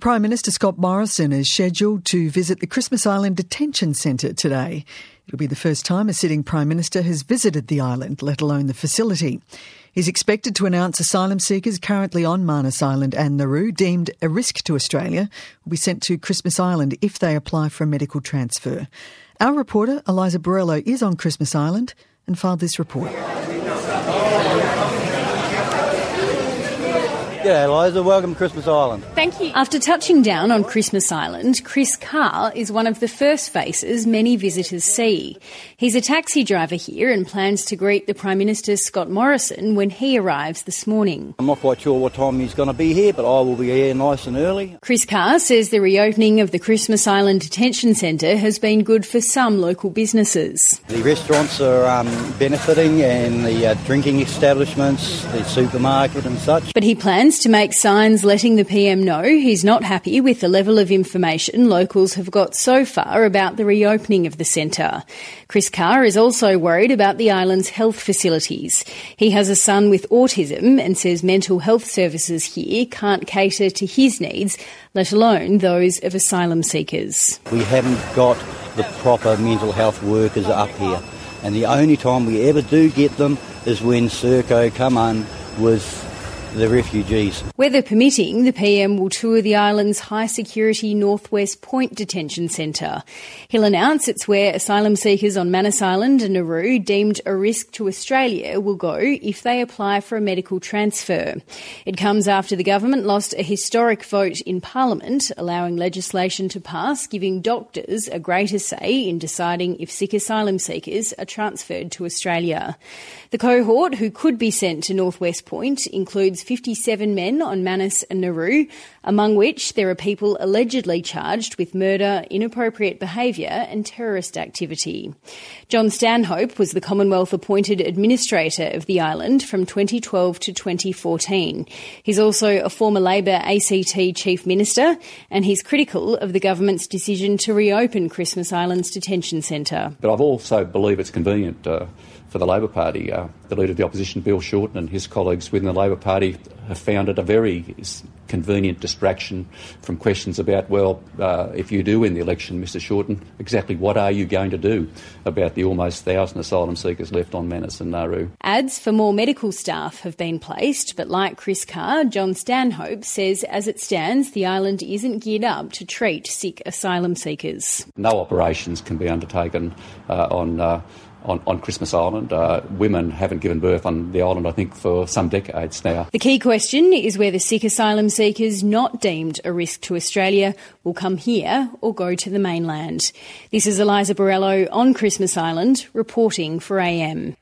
Prime Minister Scott Morrison is scheduled to visit the Christmas Island Detention Centre today. It'll be the first time a sitting Prime Minister has visited the island, let alone the facility. He's expected to announce asylum seekers currently on Manus Island and Nauru, deemed a risk to Australia, will be sent to Christmas Island if they apply for a medical transfer. Our reporter, Eliza Borrello, is on Christmas Island and filed this report. G'day Eliza, welcome to Christmas Island. Thank you. After touching down on Christmas Island, Chris Carr is one of the first faces many visitors see. He's a taxi driver here and plans to greet the Prime Minister Scott Morrison when he arrives this morning. I'm not quite sure what time he's going to be here, but I will be here nice and early. Chris Carr says the reopening of the Christmas Island Detention Centre has been good for some local businesses. The restaurants are benefiting, and the drinking establishments, the supermarket and such. But he plans to make signs letting the PM know he's not happy with the level of information locals have got so far about the reopening of the centre. Chris Carr is also worried about the island's health facilities. He has a son with autism and says mental health services here can't cater to his needs, let alone those of asylum seekers. We haven't got the proper mental health workers up here, and the only time we ever do get them is when Serco come on with the refugees. Weather permitting, the PM will tour the island's high-security Northwest Point Detention Centre. He'll announce it's where asylum seekers on Manus Island and Nauru deemed a risk to Australia will go if they apply for a medical transfer. It comes after the government lost a historic vote in Parliament, allowing legislation to pass giving doctors a greater say in deciding if sick asylum seekers are transferred to Australia. The cohort who could be sent to Northwest Point includes 57 men on Manus and Nauru, among which there are people allegedly charged with murder, inappropriate behaviour and terrorist activity. John Stanhope was the Commonwealth-appointed administrator of the island from 2012 to 2014. He's also a former Labor ACT Chief Minister, and he's critical of the government's decision to reopen Christmas Island's detention centre. But I also believe it's convenient for the Labor Party. The Leader of the Opposition, Bill Shorten, and his colleagues within the Labor Party have found it a very convenient distraction from questions about, if you do win the election, Mr Shorten, exactly what are you going to do about the almost 1,000 asylum seekers left on Manus and Nauru? Ads for more medical staff have been placed, but like Chris Carr, John Stanhope says as it stands, the island isn't geared up to treat sick asylum seekers. No operations can be undertaken on Christmas Island. Women haven't given birth on the island, I think, for some decades now. The key question is whether sick asylum seekers not deemed a risk to Australia will come here or go to the mainland. This is Eliza Borrello on Christmas Island, reporting for AM.